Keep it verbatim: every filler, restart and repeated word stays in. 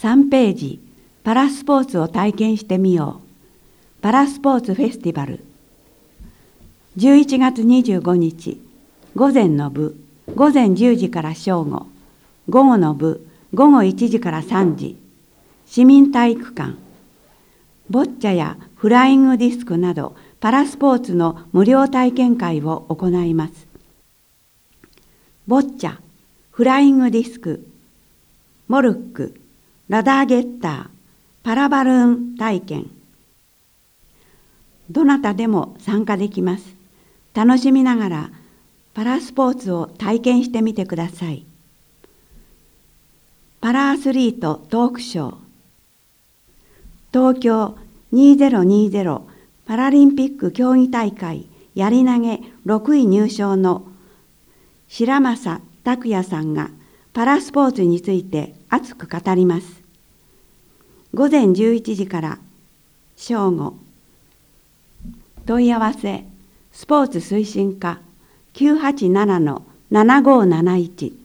さんページ、パラスポーツを体験してみよう。パラスポーツフェスティバル。じゅういちがつにじゅうごにち、午前の部、午前じゅうじから正午、午後の部、午後いちじからさんじ、市民体育館。ボッチャやフライングディスクなどパラスポーツの無料体験会を行います。ボッチャ、フライングディスク、モルック、ラダーゲッター、パラバルーン体験。どなたでも参加できます。楽しみながらパラスポーツを体験してみてください。パラアスリートトークショー。東京にせんにじゅうパラリンピック競技大会やり投げろくい入賞の白正拓也さんがパラスポーツについて熱く語ります。午前じゅういちじから正午。問い合わせスポーツ推進課 きゅうはちななのななごーなないち